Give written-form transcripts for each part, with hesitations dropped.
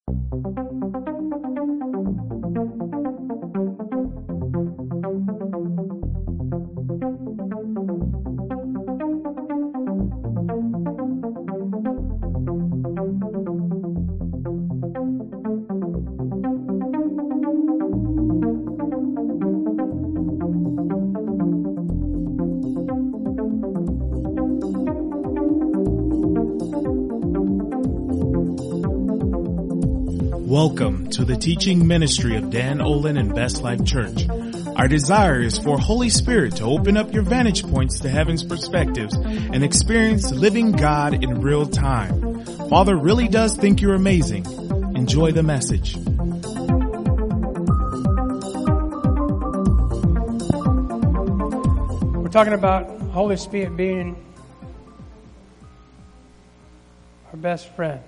Welcome to the teaching ministry of Dan Olin and Best Life Church. Our desire is for Holy Spirit to open up your vantage points to heaven's perspectives and experience living God in real time. Father really does think you're amazing. Enjoy the message. We're talking about Holy Spirit being our best friend.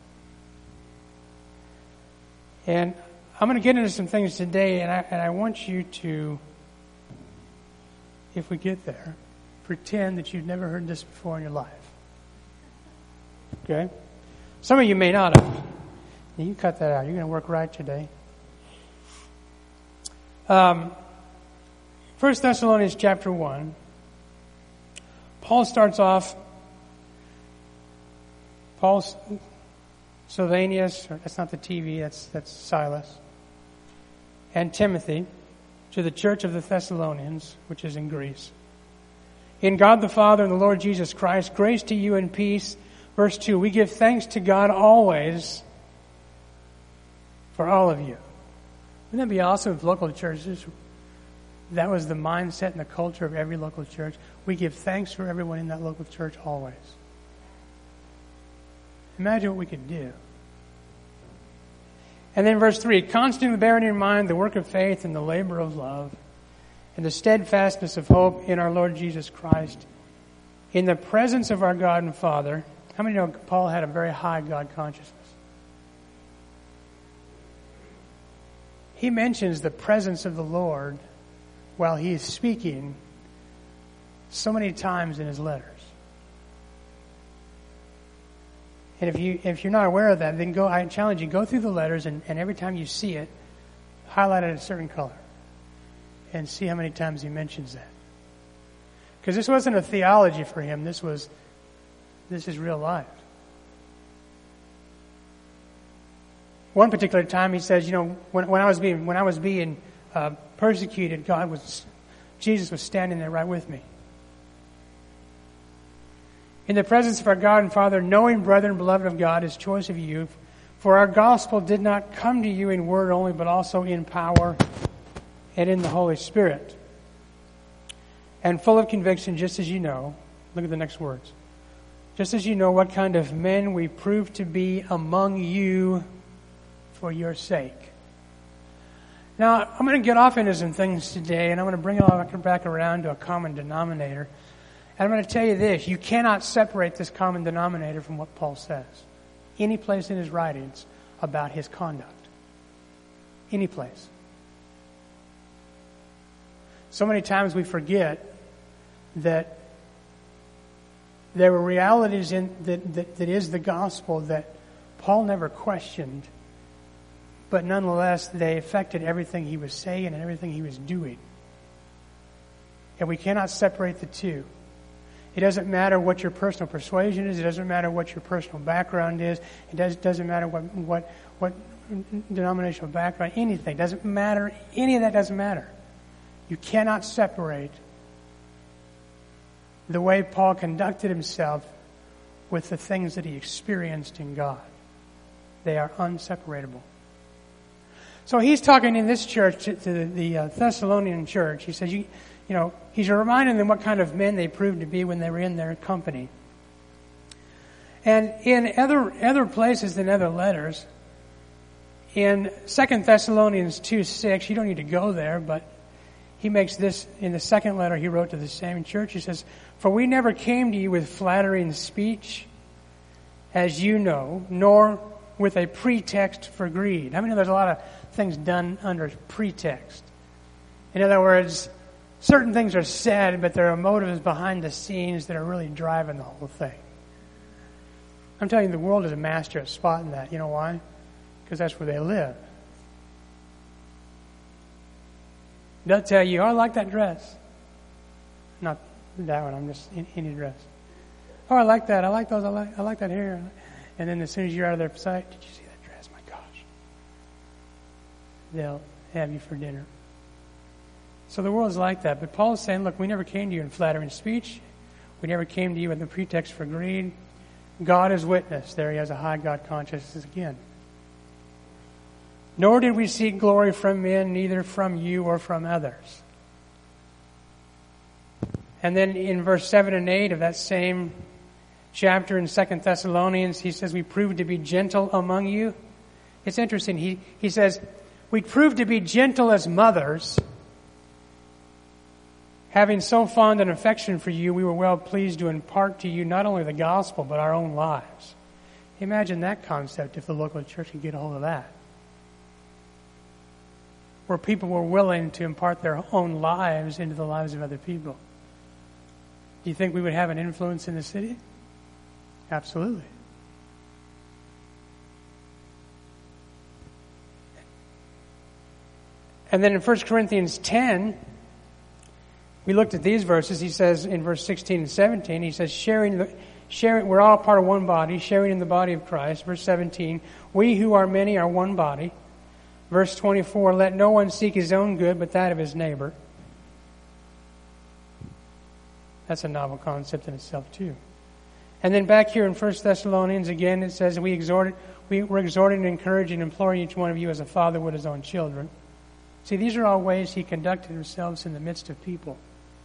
And I'm going to get into some things today, and I want you to, if we get there, pretend that you've never heard this before in your life. Okay? Some of you may not have. You cut that out. You're going to work right today. 1 Thessalonians chapter 1. Paul starts off, Sylvanus, that's not the TV, that's Silas, and Timothy, to the church of the Thessalonians, which is in Greece. In God the Father and the Lord Jesus Christ, grace to you and peace. Verse 2, we give thanks to God always for all of you. Wouldn't that be awesome if local churches, that was the mindset and the culture of every local church? We give thanks for everyone in that local church always. Imagine what we could do. And then verse 3, constantly bearing in mind the work of faith and the labor of love and the steadfastness of hope in our Lord Jesus Christ, in the presence of our God and Father. How many know Paul had a very high God consciousness? He mentions the presence of the Lord while he is speaking so many times in his letters. And if you're not aware of that, then I challenge you, go through the letters and every time you see it, highlight it a certain color and see how many times he mentions that. Because this wasn't a theology for him. This is real life. One particular time he says, when I was being persecuted, Jesus was standing there right with me. In the presence of our God and Father, knowing, brethren, beloved of God, His choice of you, for our gospel did not come to you in word only, but also in power and in the Holy Spirit. And full of conviction, just as you know, look at the next words, just as you know what kind of men we proved to be among you for your sake. Now, I'm going to get off into some things today, and I'm going to bring it all back around to a common denominator. And I'm going to tell you this, you cannot separate this common denominator from what Paul says. Any place in his writings about his conduct. Any place. So many times we forget that there were realities that is the gospel that Paul never questioned, but nonetheless they affected everything he was saying and everything he was doing. And we cannot separate the two. It doesn't matter what your personal persuasion is. It doesn't matter what your personal background is. It doesn't matter what denominational background, anything. Doesn't matter. Any of that doesn't matter. You cannot separate the way Paul conducted himself with the things that he experienced in God. They are inseparable. So he's talking in this church to the Thessalonian church. He says, he's reminding them what kind of men they proved to be when they were in their company. And in other places than other letters, in 2 Thessalonians 2:6, you don't need to go there, but he makes this in the second letter he wrote to the same church. He says, for we never came to you with flattering speech, as you know, nor with a pretext for greed. I mean, there's a lot of things done under pretext. In other words, certain things are said, but there are motives behind the scenes that are really driving the whole thing. I'm telling you, the world is a master at spotting that. You know why? because that's where they live. They'll tell you, oh, I like that dress. Not that one, I'm just any dress. Oh, I like that. I like those. I like that hair. And then as soon as you're out of their sight, did you see that dress? My gosh. They'll have you for dinner. So the world's like that. But Paul's saying, look, we never came to you in flattering speech. We never came to you with a pretext for greed. God is witness. There he has a high God consciousness again. Nor did we seek glory from men, neither from you or from others. And then in verse 7 and 8 of that same chapter in 2 Thessalonians, he says, we proved to be gentle among you. It's interesting. He says, we proved to be gentle as mothers. Having so fond an affection for you, we were well pleased to impart to you not only the gospel, but our own lives. Imagine that concept if the local church could get a hold of that. Where people were willing to impart their own lives into the lives of other people. Do you think we would have an influence in the city? Absolutely. And then in 1 Corinthians 10, we looked at these verses. He says in verse 16 and 17, he says, sharing, we're all part of one body, sharing in the body of Christ. Verse 17, we who are many are one body. Verse 24, let no one seek his own good, but that of his neighbor. That's a novel concept in itself, too. And then back here in 1 Thessalonians, again, it says, we're exhorting and encouraging and imploring each one of you as a father would his own children. See, these are all ways he conducted himself in the midst of people.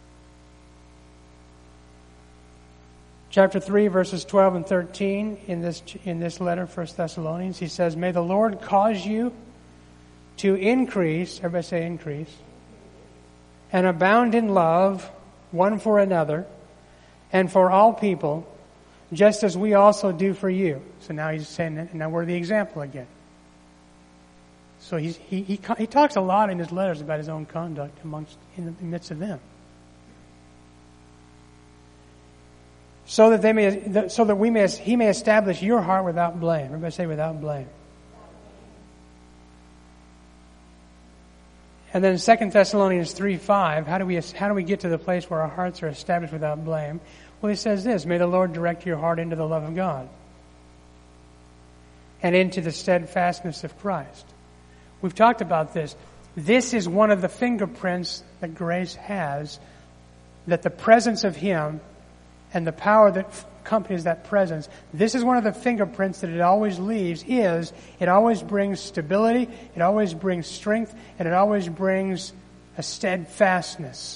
Chapter 3, verses 12 and 13, in this letter, 1 Thessalonians, he says, may the Lord cause you to increase, everybody say increase, and abound in love one for another and for all people, just as we also do for you. So now he's saying that, now we're the example again. So he talks a lot in his letters about his own conduct in the midst of them. So that he may establish your heart without blame. Everybody say without blame. And then 2 Thessalonians 3:5, how do we get to the place where our hearts are established without blame? Well, he says this, may the Lord direct your heart into the love of God and into the steadfastness of Christ. We've talked about this. This is one of the fingerprints that grace has, that the presence of Him and the power that accompanies that presence, this is one of the fingerprints that it always leaves, it always brings stability, it always brings strength, and it always brings a steadfastness,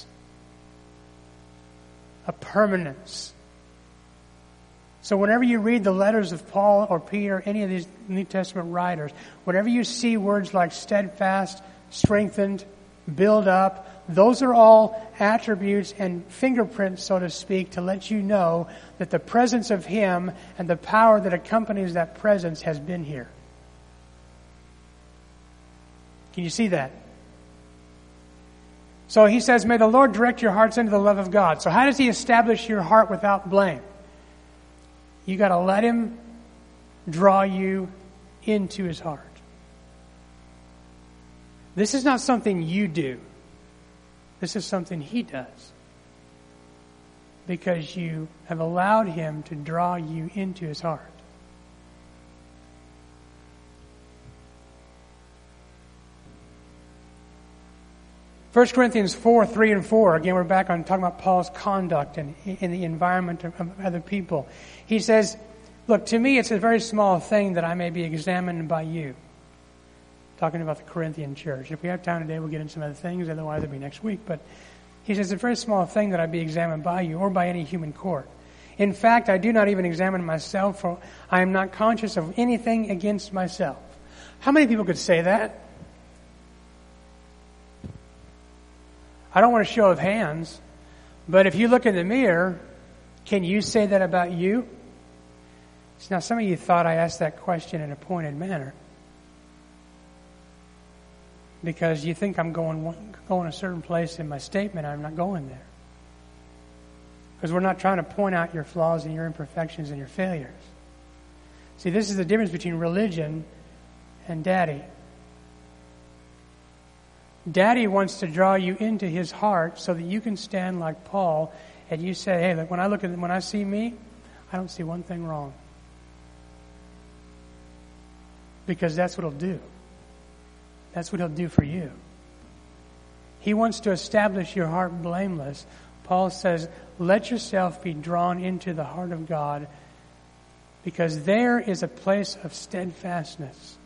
a permanence. So whenever you read the letters of Paul or Peter, any of these New Testament writers, whenever you see words like steadfast, strengthened, build up, those are all attributes and fingerprints, so to speak, to let you know that the presence of Him and the power that accompanies that presence has been here. Can you see that? So he says, may the Lord direct your hearts into the love of God. So how does He establish your heart without blame? You got to let Him draw you into His heart. This is not something you do. This is something He does. Because you have allowed Him to draw you into His heart. First Corinthians 4:3 and 4. Again, we're back on talking about Paul's conduct and in the environment of other people. He says, look, to me it's a very small thing that I may be examined by you. Talking about the Corinthian church. If we have time today, we'll get into some other things. Otherwise, it'll be next week. But he says, it's a very small thing that I be examined by you or by any human court. In fact, I do not even examine myself, for I am not conscious of anything against myself. How many people could say that? I don't want a show of hands, but if you look in the mirror, can you say that about you? Now, some of you thought I asked that question in a pointed manner because you think I'm going a certain place in my statement. I'm not going there. Because we're not trying to point out your flaws and your imperfections and your failures. See, this is the difference between religion and Daddy. Daddy wants to draw you into his heart so that you can stand like Paul and you say, hey, look, when I see me, I don't see one thing wrong. Because that's what he'll do. That's what he'll do for you. He wants to establish your heart blameless. Paul says, let yourself be drawn into the heart of God, because there is a place of steadfastness.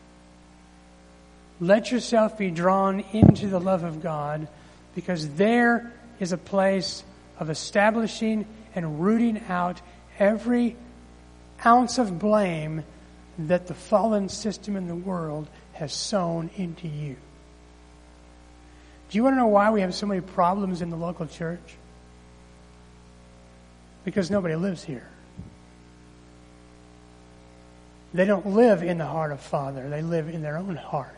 Let yourself be drawn into the love of God, because there is a place of establishing and rooting out every ounce of blame that the fallen system in the world has sown into you. Do you want to know why we have so many problems in the local church? Because nobody lives here. They don't live in the heart of Father. They live in their own heart.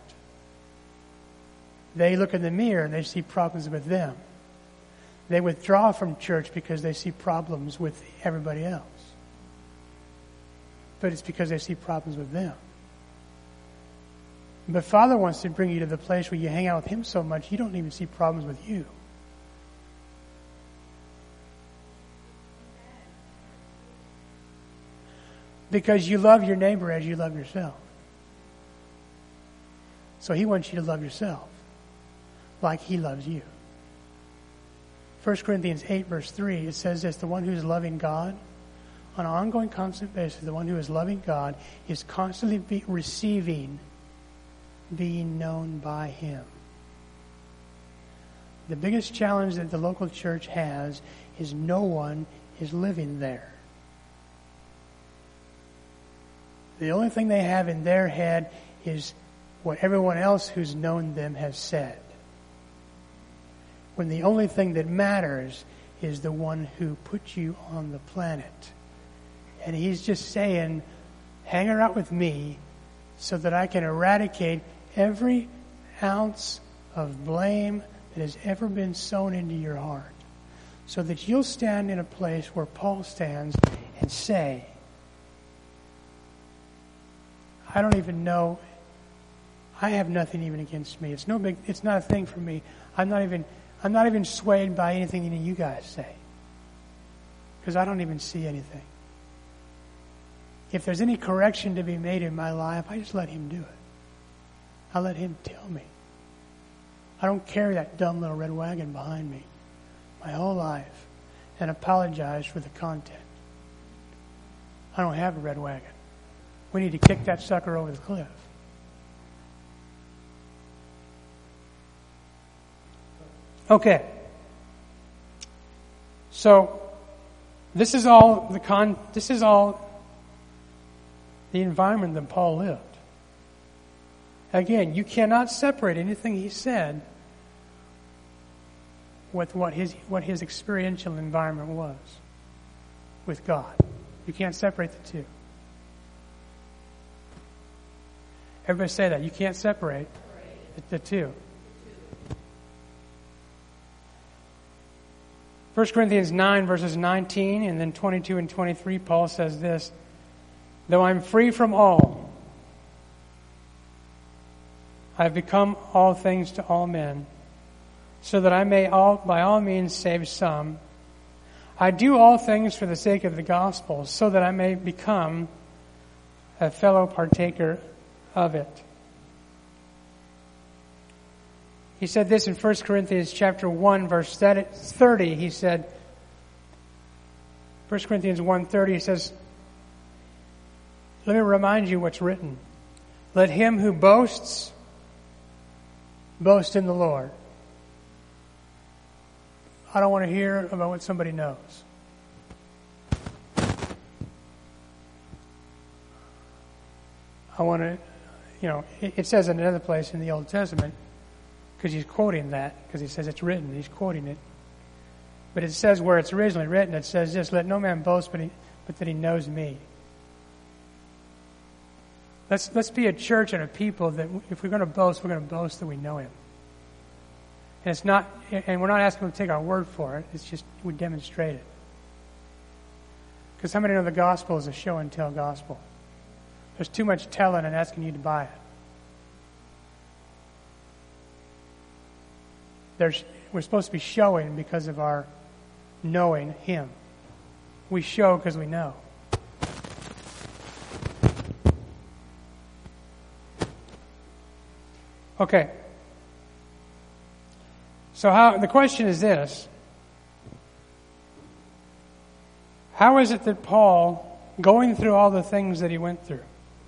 They look in the mirror and they see problems with them. They withdraw from church because they see problems with everybody else. But it's because they see problems with them. But Father wants to bring you to the place where you hang out with Him so much you don't even see problems with you. Because you love your neighbor as you love yourself. So He wants you to love yourself like He loves you. 1 Corinthians 8 verse 3, it says this, the one who is loving God on an ongoing, constant basis, the one who is loving God is constantly receiving being known by Him. The biggest challenge that the local church has is no one is living there. The only thing they have in their head is what everyone else who's known them has said. When the only thing that matters is the one who put you on the planet. And He's just saying, hang around with me so that I can eradicate every ounce of blame that has ever been sown into your heart, so that you'll stand in a place where Paul stands and say, I don't even know, I have nothing even against me. It's not a thing for me. I'm not even swayed by anything that you guys say, because I don't even see anything. If there's any correction to be made in my life, I just let Him do it. I let Him tell me. I don't carry that dumb little red wagon behind me my whole life and apologize for the content. I don't have a red wagon. We need to kick that sucker over the cliff. Okay. So this is all the environment that Paul lived. Again, you cannot separate anything he said with what his experiential environment was with God. You can't separate the two. Everybody say that. You can't separate the two. 1 Corinthians 9 verses 19 and then 22 and 23, Paul says this, though I'm free from all, I have become all things to all men, so that I may by all means save some. I do all things for the sake of the gospel, so that I may become a fellow partaker of it. He said this in 1 Corinthians chapter 1, verse 30. He said, 1 Corinthians 1:30, he says, let me remind you what's written. Let him who boasts, boast in the Lord. I don't want to hear about what somebody knows. I want to, it says in another place in the Old Testament, because he's quoting that, because he says it's written, he's quoting it. But it says where it's originally written, it says this, let no man boast but that he knows me. Let's be a church and a people that if we're going to boast that we know Him. And we're not asking Him to take our word for it. It's just we demonstrate it. Because how many know the gospel is a show and tell gospel? There's too much telling and asking you to buy it. we're supposed to be showing because of our knowing Him. We show because we know. Okay. So the question is this. How is it that Paul, going through all the things that he went through,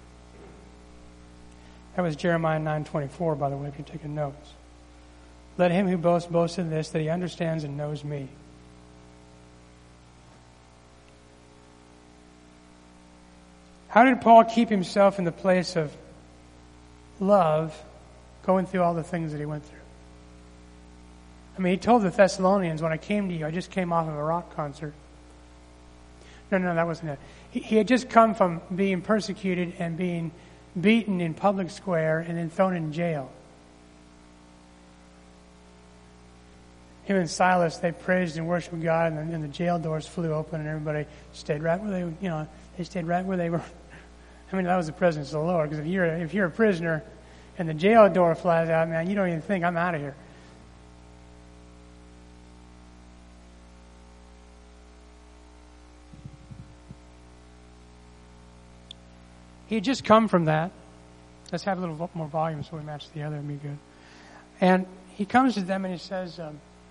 that was Jeremiah 9:24, by the way, if you're taking notes. Let him who boasts boast in this, that he understands and knows me. How did Paul keep himself in the place of love, going through all the things that he went through? I mean, he told the Thessalonians, when I came to you, I just came off of a rock concert. No, that wasn't it. He had just come from being persecuted and being beaten in public square and then thrown in jail. Him and Silas, they praised and worshiped God, and the jail doors flew open, and everybody stayed right where they stayed right where they were. I mean, that was the presence of the Lord. Because if you're a prisoner and the jail door flies out, man, you don't even think, I'm out of here. He had just come from that. Let's have a little more volume so we match the other and be good. And he comes to them and he says,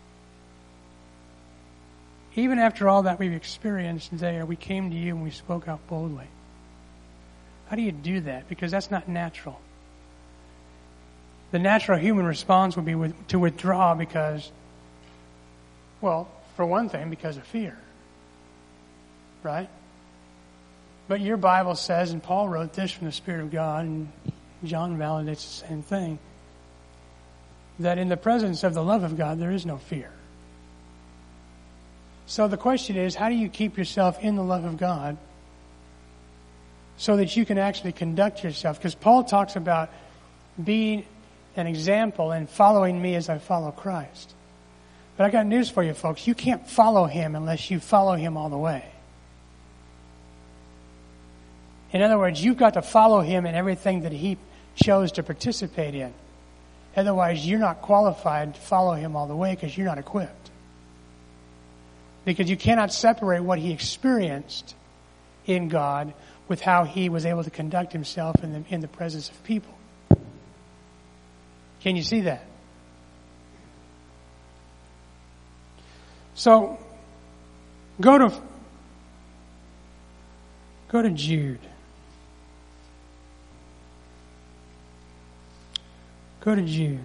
even after all that we've experienced there, we came to you and we spoke out boldly. How do you do that? Because that's not natural. The natural human response would be to withdraw because, well, for one thing, because of fear. Right? But your Bible says, and Paul wrote this from the Spirit of God, and John validates the same thing, that in the presence of the love of God, there is no fear. So the question is, how do you keep yourself in the love of God so that you can actually conduct yourself? Because Paul talks about being an example and following me as I follow Christ. But I got news for you, folks. You can't follow Him unless you follow Him all the way. In other words, you've got to follow Him in everything that He chose to participate in. Otherwise, you're not qualified to follow Him all the way because you're not equipped. Because you cannot separate what He experienced in God with how He was able to conduct Himself in the presence of people. Can you see that? So, go to Jude. Go to Jude.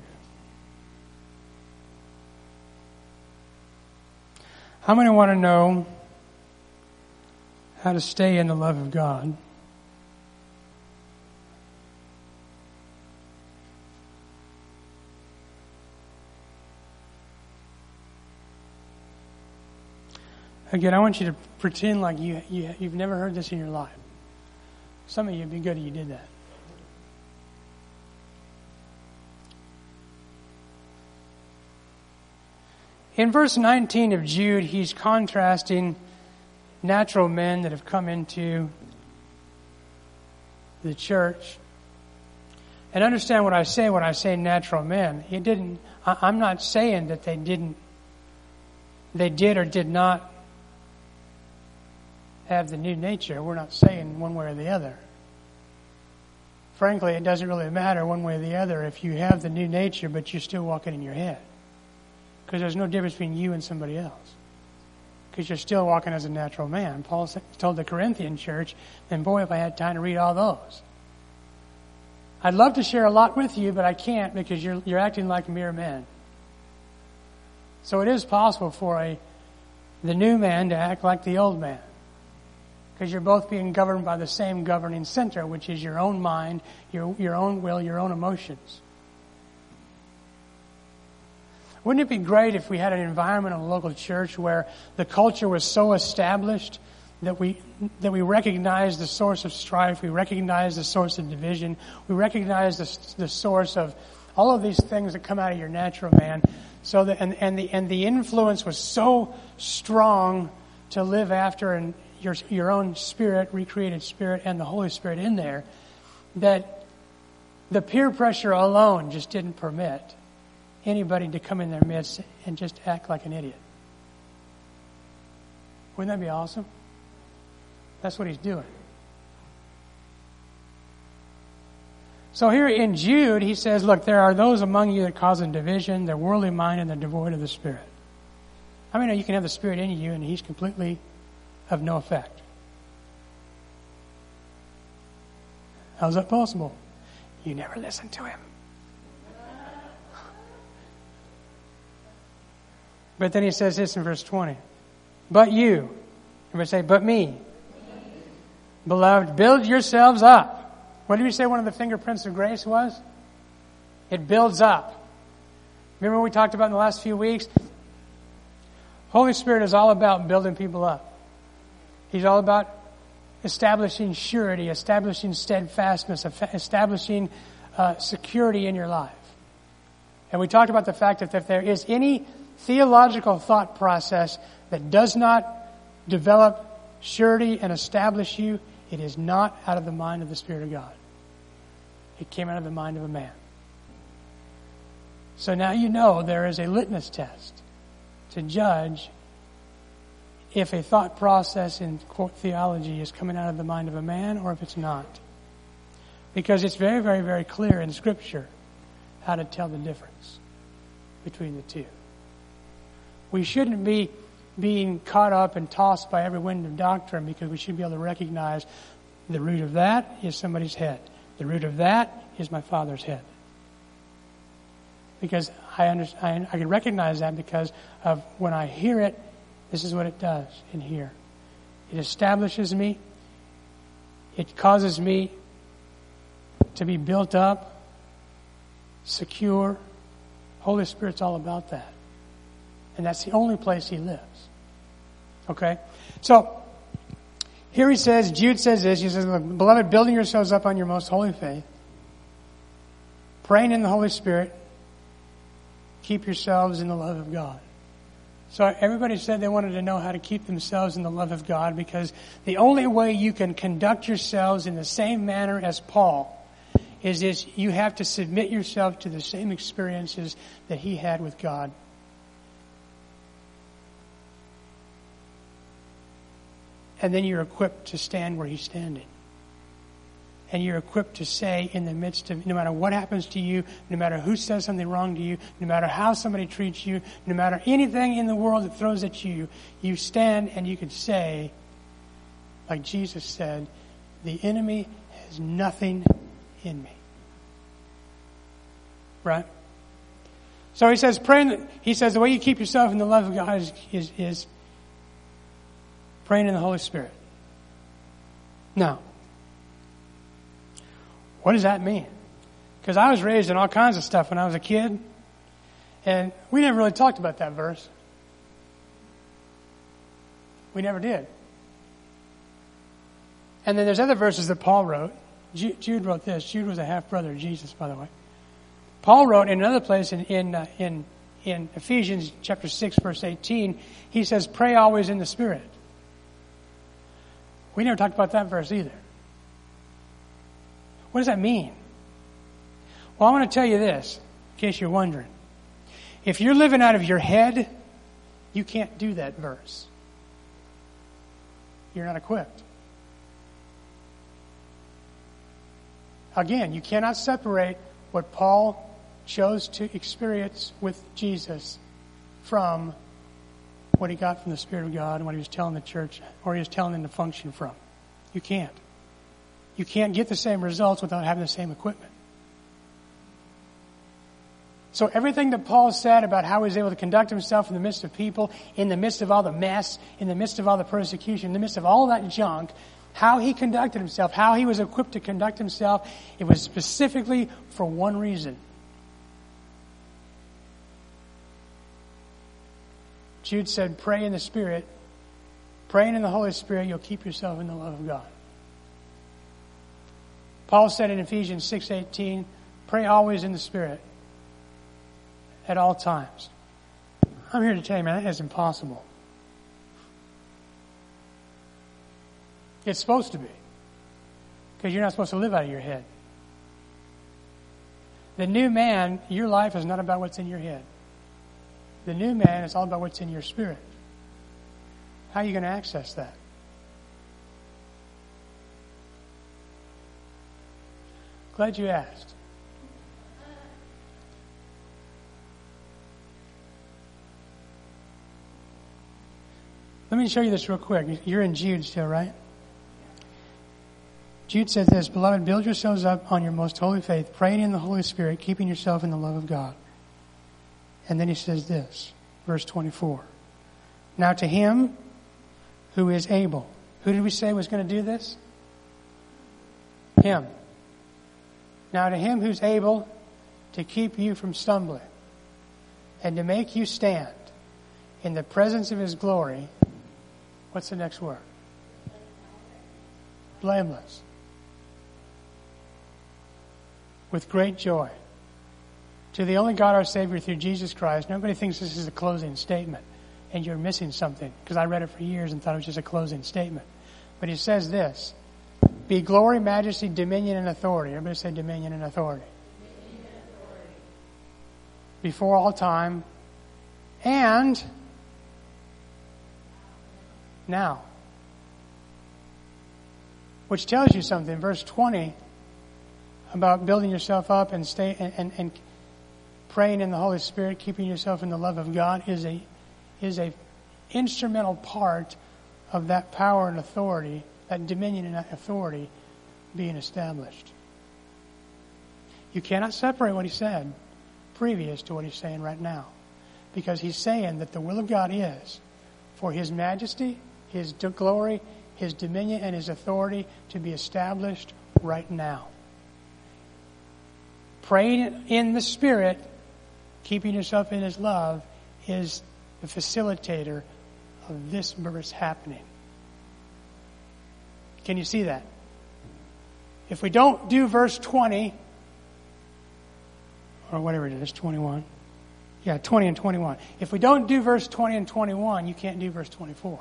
How many want to know how to stay in the love of God? Again, I want you to pretend like you've never heard this in your life. Some of you would be good if you did that. In verse 19 of Jude, he's contrasting natural men that have come into the church. And understand what I say when I say natural men. I'm not saying that they did or did not have the new nature. We're not saying one way or the other. Frankly, it doesn't really matter one way or the other if you have the new nature, but you're still walking in your head. Because there's no difference between you and somebody else. Because you're still walking as a natural man. Paul told the Corinthian church, and boy, if I had time to read all those. I'd love to share a lot with you, but I can't because you're acting like mere men. So it is possible for the new man to act like the old man. Because you're both being governed by the same governing center, which is your own mind, your own will, your own emotions. Wouldn't it be great if we had an environment in a local church where the culture was so established that we recognize the source of strife, we recognize the source of division, we recognize the source of all of these things that come out of your natural man, so that and the influence was so strong to live after and your own spirit, recreated spirit, and the Holy Spirit in there, that the peer pressure alone just didn't permit anybody to come in their midst and just act like an idiot. Wouldn't that be awesome? That's what he's doing. So here in Jude, he says, look, there are those among you that cause division, they're worldly minded, and they're devoid of the Spirit. I mean, you can have the Spirit in you, and he's completely of no effect. How's that possible? You never listen to him. But then he says this in verse 20. But you, everybody say, but me. Beloved, build yourselves up. What did we say one of the fingerprints of grace was? It builds up. Remember what we talked about in the last few weeks? Holy Spirit is all about building people up. He's all about establishing surety, establishing steadfastness, establishing security in your life. And we talked about the fact that if there is any theological thought process that does not develop surety and establish you, it is not out of the mind of the Spirit of God. It came out of the mind of a man. So now you know there is a litmus test to judge if a thought process in quote theology is coming out of the mind of a man or if it's not. Because it's very, very, very clear in Scripture how to tell the difference between the two. We shouldn't be being caught up and tossed by every wind of doctrine, because we should be able to recognize the root of that is somebody's head. The root of that is my Father's head. Because I can recognize that because of when I hear it, this is what it does in here. It establishes me. It causes me to be built up, secure. Holy Spirit's all about that. And that's the only place he lives. Okay? So, here he says, Jude says this, he says, beloved, building yourselves up on your most holy faith, praying in the Holy Spirit, keep yourselves in the love of God. So everybody said they wanted to know how to keep themselves in the love of God, because the only way you can conduct yourselves in the same manner as Paul is this: you have to submit yourself to the same experiences that he had with God. And then you're equipped to stand where he's standing. And you're equipped to say in the midst of, no matter what happens to you, no matter who says something wrong to you, no matter how somebody treats you, no matter anything in the world that throws at you, you stand and you can say, like Jesus said, the enemy has nothing in me. Right? So he says, the way you keep yourself in the love of God is praying in the Holy Spirit. Now, what does that mean? Because I was raised in all kinds of stuff when I was a kid, and we never really talked about that verse. We never did. And then there's other verses that Paul wrote. Jude wrote this. Jude was a half-brother of Jesus, by the way. Paul wrote in another place in Ephesians chapter 6, verse 18, he says, pray always in the Spirit. We never talked about that verse either. What does that mean? Well, I want to tell you this, in case you're wondering. If you're living out of your head, you can't do that verse. You're not equipped. Again, you cannot separate what Paul chose to experience with Jesus from what he got from the Spirit of God and what he was telling the church, or he was telling them to function from. You can't. You can't get the same results without having the same equipment. So everything that Paul said about how he was able to conduct himself in the midst of people, in the midst of all the mess, in the midst of all the persecution, in the midst of all that junk, how he conducted himself, how he was equipped to conduct himself, it was specifically for one reason. Jude said, pray in the Spirit. Praying in the Holy Spirit, you'll keep yourself in the love of God. Paul said in Ephesians 6:18, pray always in the Spirit at all times. I'm here to tell you, man, that is impossible. It's supposed to be. Because you're not supposed to live out of your head. The new man, your life is not about what's in your head. The new man is all about what's in your spirit. How are you going to access that? Glad you asked. Let me show you this real quick. You're in Jude still, right? Jude says this, Beloved, build yourselves up on your most holy faith, praying in the Holy Spirit, keeping yourself in the love of God. And then he says this, verse 24. Now to him who is able. Who did we say was going to do this? Him. Now to him who's able to keep you from stumbling and to make you stand in the presence of his glory. What's the next word? Blameless. With great joy. To the only God our Savior through Jesus Christ. Nobody thinks this is a closing statement. And you're missing something. Because I read it for years and thought it was just a closing statement. But he says this. Be glory, majesty, dominion, and authority. Everybody say dominion and authority. Dominion and authority. Before all time. And now. Which tells you something. Verse 20 about building yourself up and and praying in the Holy Spirit, keeping yourself in the love of God is a instrumental part of that power and authority, that dominion and that authority being established. You cannot separate what he said previous to what he's saying right now. Because he's saying that the will of God is for his majesty, his glory, his dominion, and his authority to be established right now. Praying in the Spirit, keeping yourself in his love, is the facilitator of this verse happening. Can you see that? If we don't do verse 20, or whatever it is, 21. Yeah, 20 and 21. If we don't do verse 20 and 21, you can't do verse 24.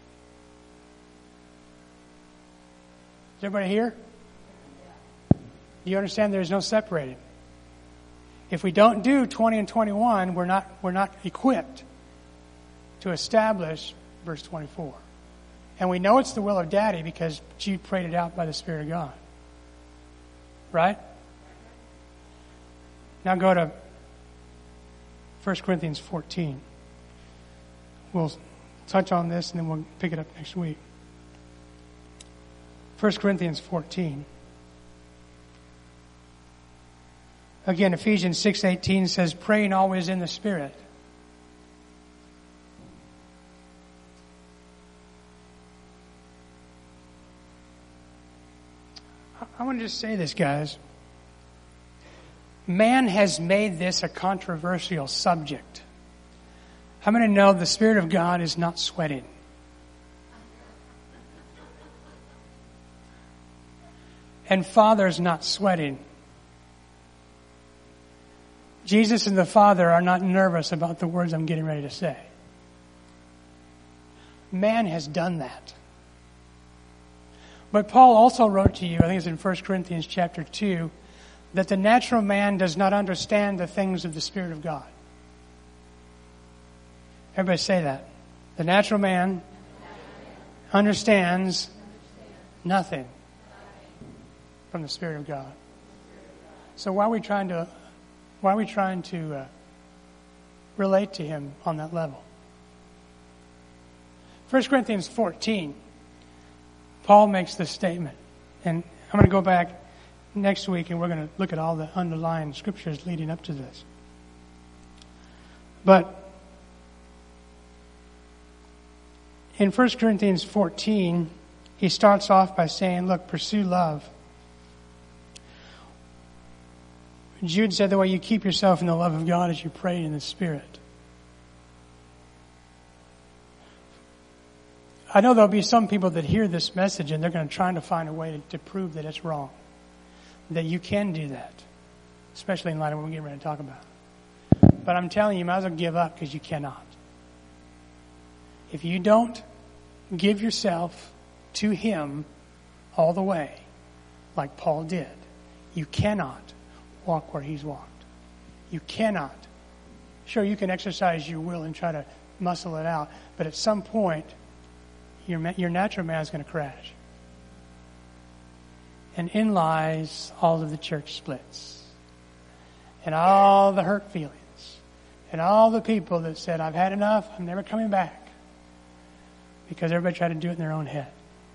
Is everybody here? Do you understand there's no separating? If we don't do 20 and 21, we're not equipped to establish verse 24. And we know it's the will of Daddy because Jude prayed it out by the Spirit of God. Right? Now go to 1 Corinthians 14. We'll touch on this and then we'll pick it up next week. 1 Corinthians 14. Again, Ephesians 6:18 says, praying always in the Spirit. I want to just say this, guys. Man has made this a controversial subject. How many know the Spirit of God is not sweating? And Father's not sweating. Jesus and the Father are not nervous about the words I'm getting ready to say. Man has done that. But Paul also wrote to you, I think it's in 1 Corinthians chapter 2, that the natural man does not understand the things of the Spirit of God. Everybody say that. The natural man understands nothing from the Spirit of God. So why are we trying to relate to him on that level? 1 Corinthians 14, Paul makes this statement. And I'm going to go back next week and we're going to look at all the underlying scriptures leading up to this. But in 1 Corinthians 14, he starts off by saying, look, pursue love. Jude said the way you keep yourself in the love of God is you pray in the Spirit. I know there'll be some people that hear this message and they're going to try to find a way to prove that it's wrong. That you can do that. Especially in light of what we're getting ready to talk about. But I'm telling you, you might as well give up because you cannot. If you don't give yourself to Him all the way, like Paul did, you cannot walk where He's walked. You cannot. Sure, you can exercise your will and try to muscle it out, but at some point, your natural man is going to crash. And in lies all of the church splits. And all the hurt feelings. And all the people that said, I've had enough, I'm never coming back. Because everybody tried to do it in their own head.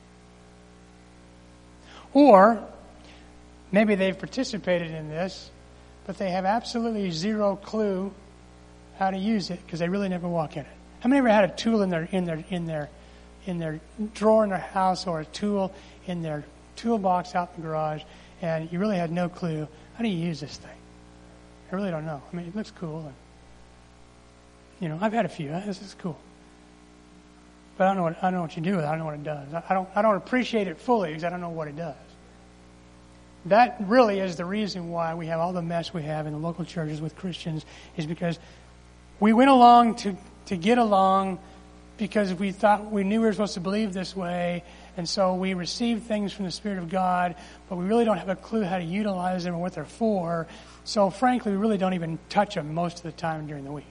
Or, maybe they've participated in this, but they have absolutely zero clue how to use it because they really never walk in it. How many ever had a tool in their drawer in their house, or a tool in their toolbox out in the garage, and you really had no clue, how do you use this thing? I really don't know. I mean, it looks cool, and I've had a few. This is cool, but I don't know what you do with it. I don't know what it does. I don't appreciate it fully because I don't know what it does. That really is the reason why we have all the mess we have in the local churches with Christians, is because we went along to get along because we thought we knew we were supposed to believe this way, and so we received things from the Spirit of God, but we really don't have a clue how to utilize them or what they're for. So frankly, we really don't even touch them most of the time during the week.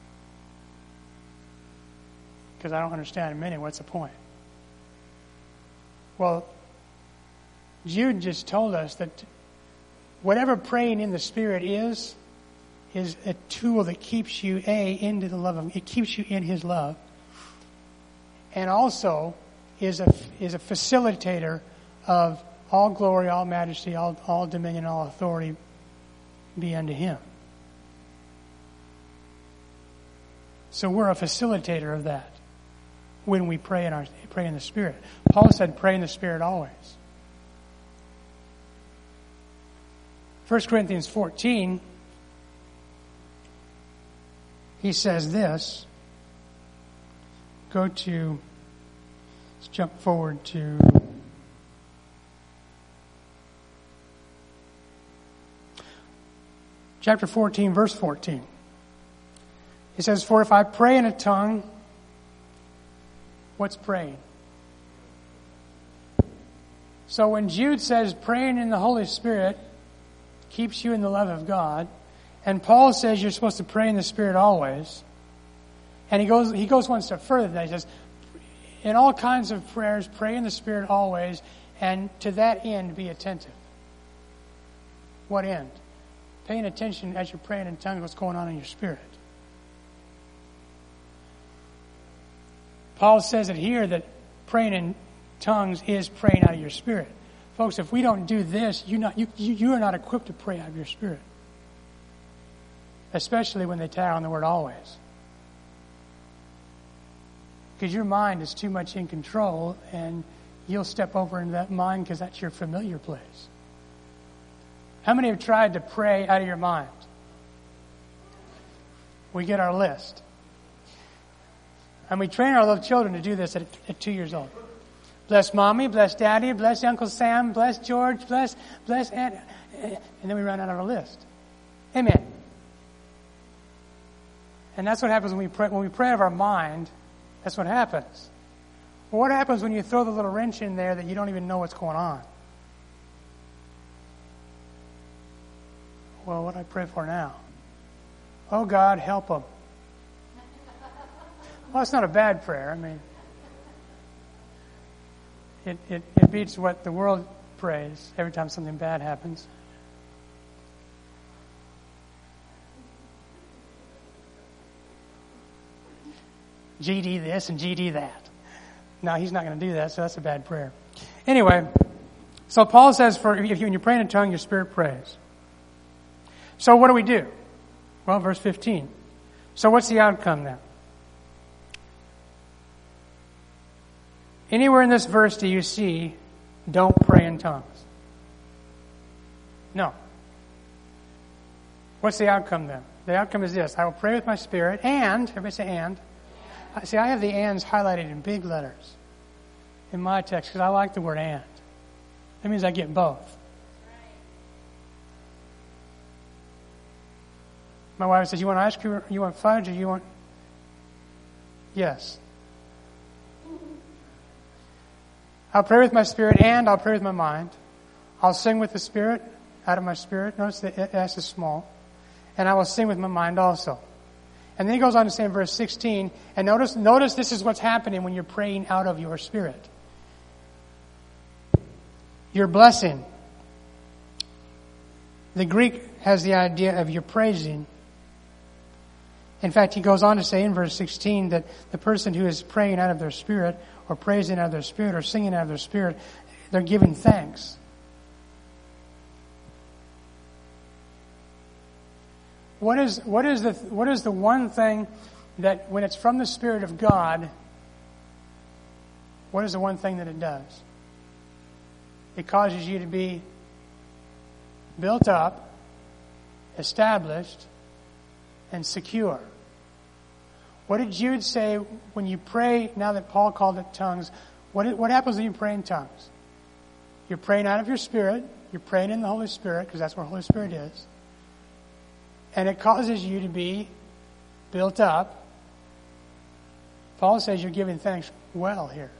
Because I don't understand in a minute, what's the point? Well, Jude just told us that whatever praying in the Spirit is a tool that keeps you, into the love of Him. It keeps you in His love. And also is a facilitator of all glory, all majesty, all dominion, all authority be unto Him. So we're a facilitator of that when we pray in the Spirit. Paul said, pray in the Spirit always. 1 Corinthians 14, he says this. Let's jump forward to chapter 14, verse 14. He says, for if I pray in a tongue, what's praying? So when Jude says praying in the Holy Spirit keeps you in the love of God, and Paul says you're supposed to pray in the Spirit always, and he goes one step further than that. He says, in all kinds of prayers, pray in the Spirit always, and to that end be attentive. What end? Paying attention as you're praying in tongues, what's going on in your spirit. Paul says it here that praying in tongues is praying out of your spirit. Folks, if we don't do this, you are not equipped to pray out of your spirit. Especially when they tag on the word always. Because your mind is too much in control, and you'll step over into that mind because that's your familiar place. How many have tried to pray out of your mind? We get our list. And we train our little children to do this at 2 years old. Bless Mommy, bless Daddy, bless Uncle Sam, bless George, bless Aunt. And then we run out of our list. Amen. And that's what happens when we pray. When we pray out of our mind, that's what happens. Well, what happens when you throw the little wrench in there that you don't even know what's going on? Well, what do I pray for now? Oh, God, help them. Well, it's not a bad prayer. I mean, it beats what the world prays every time something bad happens. GD this and GD that. No, he's not going to do that, so that's a bad prayer. Anyway, so Paul says when you're praying in tongue, your spirit prays. So what do we do? Well, verse 15. So what's the outcome then? Anywhere in this verse do you see, don't pray in tongues? No. What's the outcome then? The outcome is this. I will pray with my spirit and, everybody say and. See, I have the ands highlighted in big letters in my text because I like the word and. That means I get both. My wife says, you want ice cream, you want fudge, or you want... Yes. I'll pray with my spirit and I'll pray with my mind. I'll sing with the spirit. out of my spirit. Notice the S is small. And I will sing with my mind also. And then he goes on to say in verse 16, and notice this is what's happening when you're praying out of your spirit. You're blessing. The Greek has the idea of you're praising. In fact, he goes on to say in verse 16 that the person who is praying out of their spirit, or praising out of their spirit, or singing out of their spirit, they're giving thanks. What is the one thing that when it's from the Spirit of God, what is the one thing that it does? It causes you to be built up, established, and secure. What did Jude say when you pray, now that Paul called it tongues? What happens when you pray in tongues? You're praying out of your spirit. You're praying in the Holy Spirit, because that's where the Holy Spirit is. And it causes you to be built up. Paul says you're giving thanks well here.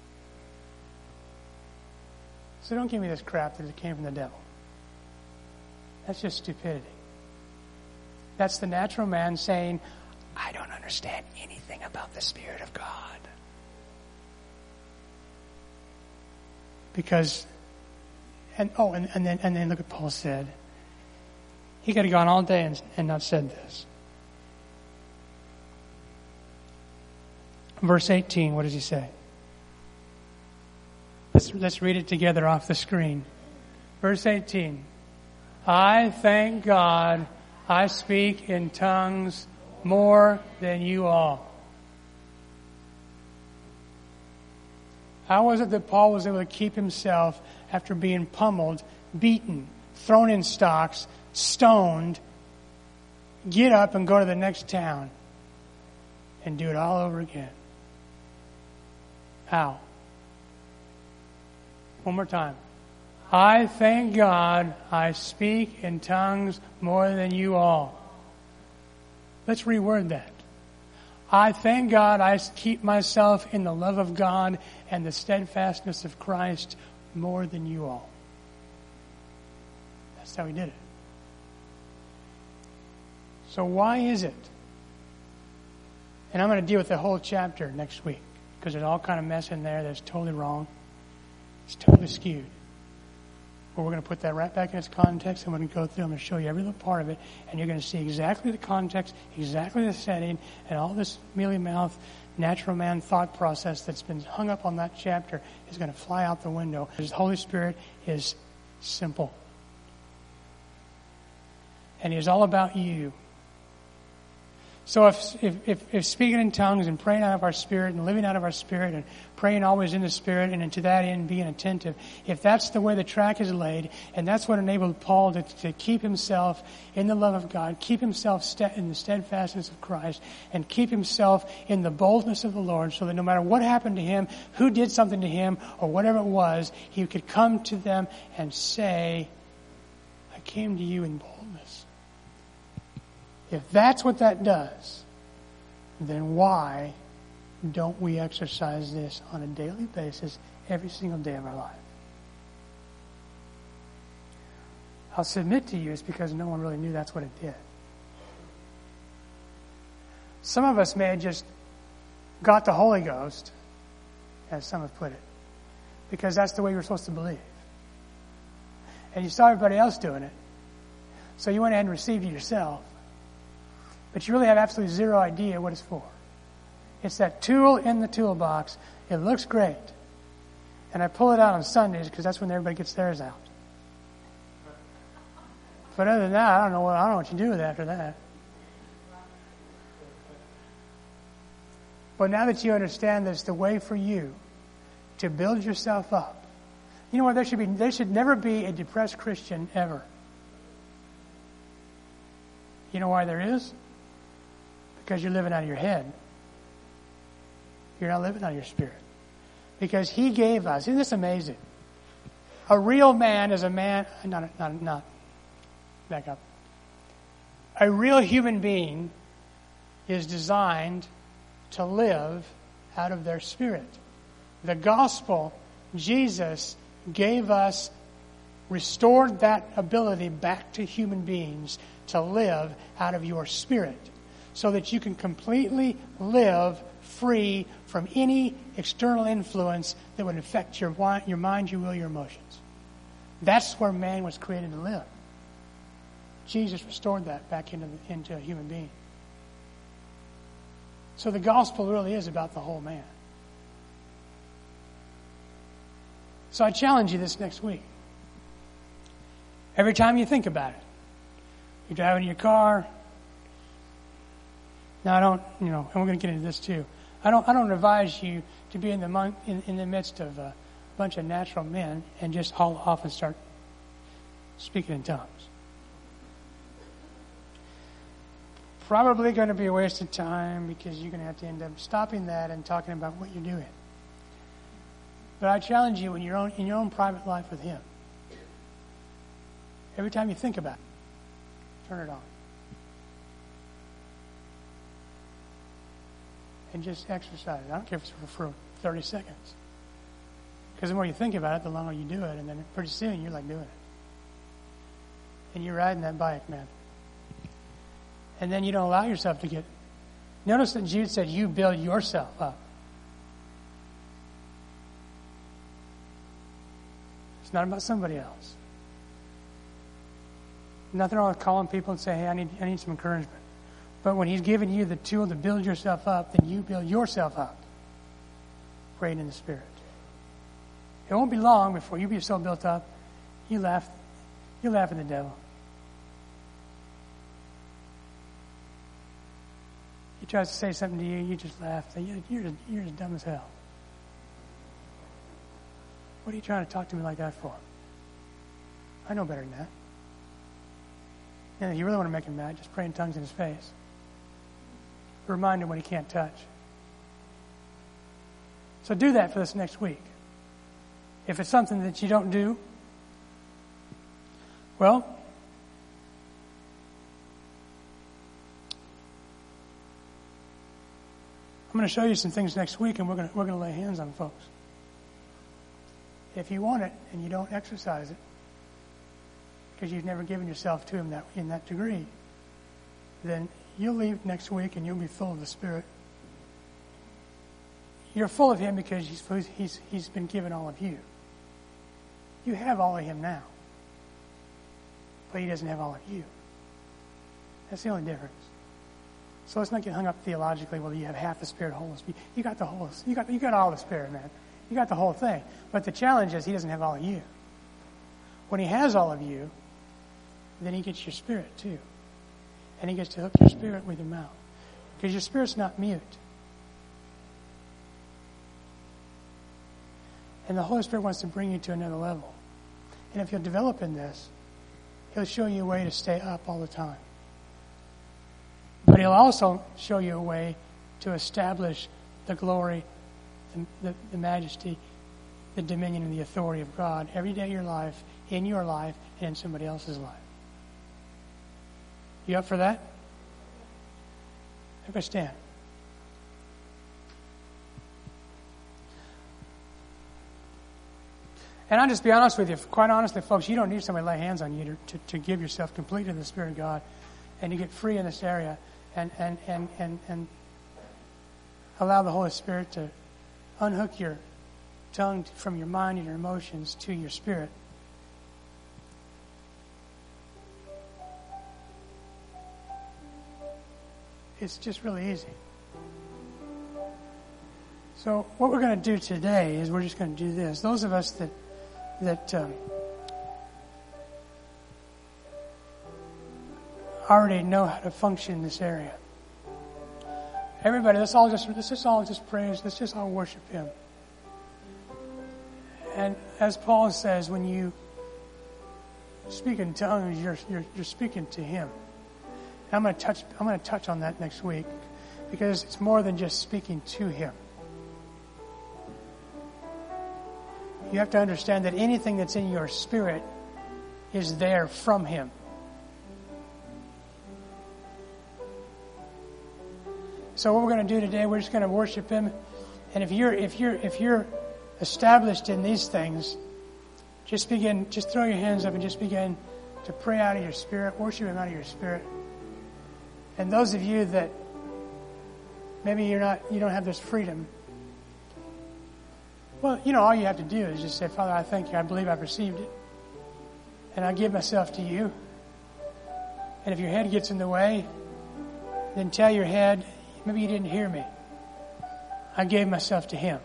So don't give me this crap that it came from the devil. That's just stupidity. That's the natural man saying, I don't understand anything about the Spirit of God. Because, and then look what Paul said. He could have gone all day and not said this. Verse 18, what does he say? Let's read it together off the screen. Verse 18. I thank God I speak in tongues more than you all. How was it that Paul was able to keep himself after being pummeled, beaten, thrown in stocks, stoned, get up and go to the next town and do it all over again? How? One more time. I thank God I speak in tongues more than you all. Let's reword that. I thank God I keep myself in the love of God and the steadfastness of Christ more than you all. That's how he did it. So why is it? And I'm going to deal with the whole chapter next week, because there's all kind of mess in there that's totally wrong. It's totally skewed. But we're going to put that right back in its context, and we're going to go through. I'm going to show you every little part of it, and you're going to see exactly the context, exactly the setting, and all this mealy-mouthed, natural man thought process that's been hung up on that chapter is going to fly out the window. Because the Holy Spirit is simple. And He is all about you. So if speaking in tongues and praying out of our spirit and living out of our spirit and praying always in the Spirit and to that end being attentive, if that's the way the track is laid, and that's what enabled Paul to keep himself in the love of God, keep himself in the steadfastness of Christ, and keep himself in the boldness of the Lord, so that no matter what happened to him, who did something to him, or whatever it was, he could come to them and say, I came to you in boldness. If that's what that does, then why don't we exercise this on a daily basis every single day of our life? I'll submit to you it's because no one really knew that's what it did. Some of us may have just got the Holy Ghost, as some have put it, because that's the way you're supposed to believe. And you saw everybody else doing it, so you went ahead and received it yourself. But you really have absolutely zero idea what it's for. It's that tool in the toolbox. It looks great. And I pull it out on Sundays because that's when everybody gets theirs out. But other than that, I don't know what you do with it after that. But now that you understand that it's the way for you to build yourself up. You know what? There should never be a depressed Christian ever. You know why there is? Because you're living out of your head. You're not living out of your spirit. Because He gave us, isn't this amazing? A real man is a man, not, back up. A real human being is designed to live out of their spirit. The gospel, Jesus gave us restored that ability back to human beings to live out of your spirit so that you can completely live free from any external influence that would affect your mind, your will, your emotions. That's where man was created to live. Jesus restored that back into a human being. So the gospel really is about the whole man. So I challenge you this next week. Every time you think about it, you're driving in your car. Now I don't, and we're going to get into this too. I don't advise you to be in the midst of a bunch of natural men and just haul off and start speaking in tongues. Probably going to be a waste of time because you're going to have to end up stopping that and talking about what you're doing. But I challenge you in your own private life with Him. Every time you think about it, turn it on. And just exercise it. I don't care if it's for 30 seconds. Because the more you think about it, the longer you do it. And then pretty soon you're like doing it. And you're riding that bike, man. And then you don't allow yourself to get... Notice that Jude said you build yourself up. It's not about somebody else. Nothing wrong with calling people and saying, hey, I need some encouragement. But when He's given you the tool to build yourself up, then you build yourself up. Praying in the Spirit. It won't be long before you be so built up, you laugh at the devil. He tries to say something to you, you just laugh. You're as dumb as hell. What are you trying to talk to me like that for? I know better than that. And if you really want to make him mad, just pray in tongues in his face. Remind him what he can't touch. So do that for this next week. If it's something that you don't do, well, I'm going to show you some things next week, and we're going to lay hands on folks. If you want it and you don't exercise it, because you've never given yourself to Him in that degree, then you'll leave next week and you'll be full of the Spirit. You're full of Him because He's been given all of you. You have all of Him now, but He doesn't have all of you. That's the only difference. So let's not get hung up theologically. Well, you have half the Spirit, whole Spirit. You got the whole. You got all the Spirit, man. You got the whole thing. But the challenge is He doesn't have all of you. When He has all of you, then He gets your spirit too. And He gets to hook your spirit with your mouth. Because your spirit's not mute. And the Holy Spirit wants to bring you to another level. And if you'll develop in this, He'll show you a way to stay up all the time. But He'll also show you a way to establish the glory, the majesty, the dominion, and the authority of God every day of your life, in your life, and in somebody else's life. You up for that? Everybody stand. And I'll just be honest with you. Quite honestly, folks, you don't need somebody to lay hands on you to give yourself completely to the Spirit of God and to get free in this area and allow the Holy Spirit to unhook your tongue from your mind and your emotions to your spirit. It's just really easy. So what we're going to do today is we're just going to do this. Those of us that already know how to function in this area. Everybody, let's just all praise. Let's just all worship Him. And as Paul says, when you speak in tongues, you're speaking to Him. And I'm going to touch on that next week because it's more than just speaking to Him. You have to understand that anything that's in your spirit is there from Him. So what we're going to do today, we're just going to worship Him. And if you're established in these things, just throw your hands up and just begin to pray out of your spirit, worship Him out of your spirit. And those of you that maybe you don't have this freedom, well, all you have to do is just say, Father, I thank you. I believe I've received it. And I give myself to you. And if your head gets in the way, then tell your head, maybe you didn't hear me. I gave myself to Him.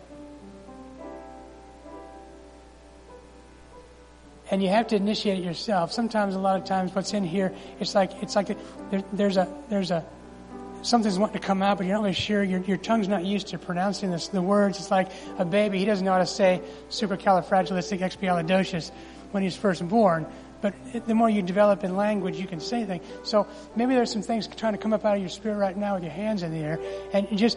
And you have to initiate it yourself. Sometimes, a lot of times, what's in here, it's like there's something's wanting to come out, but you're not really sure. Your tongue's not used to pronouncing the words. It's like a baby. He doesn't know how to say supercalifragilisticexpialidocious when he's first born. But the more you develop in language, you can say things. So maybe there's some things trying to come up out of your spirit right now with your hands in the air, and just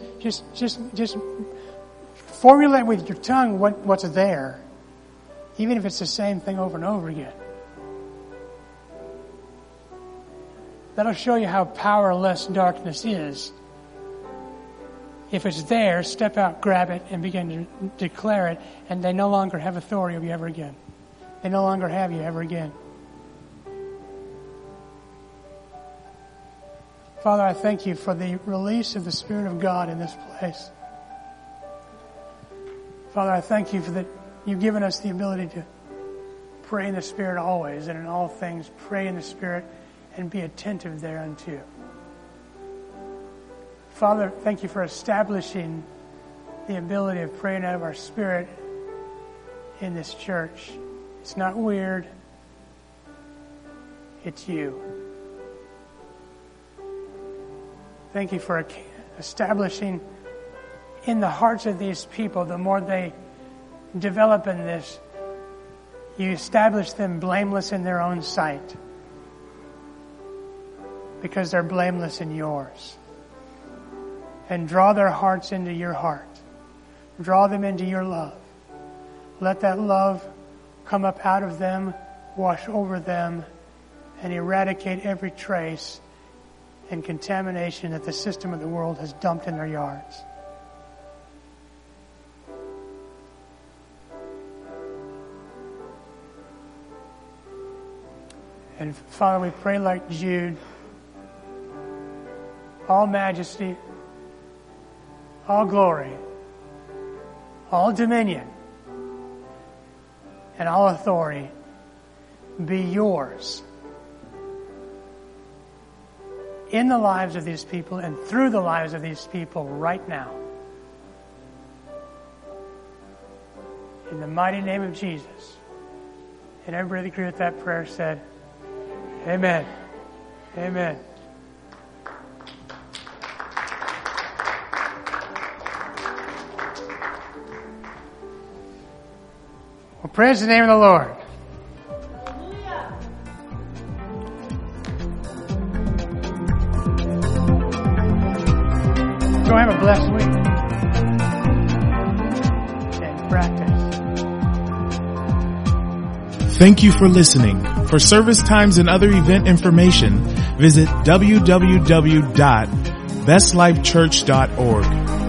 formulate with your tongue what's there, even if it's the same thing over and over again. That'll show you how powerless darkness is. If it's there, step out, grab it, and begin to declare it, and they no longer have authority over you ever again. They no longer have you ever again. Father, I thank you for the release of the Spirit of God in this place. Father, I thank you for that you've given us the ability to pray in the Spirit always, and in all things pray in the Spirit and be attentive thereunto. Father, thank you for establishing the ability of praying out of our spirit in this church. It's not weird. It's you. Thank you for establishing in the hearts of these people, the more they develop in this, you establish them blameless in their own sight, because they're blameless in yours. And draw their hearts into your heart. Draw them into your love. Let that love come up out of them, wash over them, and eradicate every trace and contamination that the system of the world has dumped in their yards. And Father, we pray like Jude, all majesty, all glory, all dominion, and all authority be yours in the lives of these people and through the lives of these people right now. In the mighty name of Jesus. And everybody that agreed with that prayer said, Amen. Amen. Well, praise the name of the Lord. Hallelujah. Go have a blessed week. And practice. Thank you for listening. For service times and other event information, visit www.bestlifechurch.org.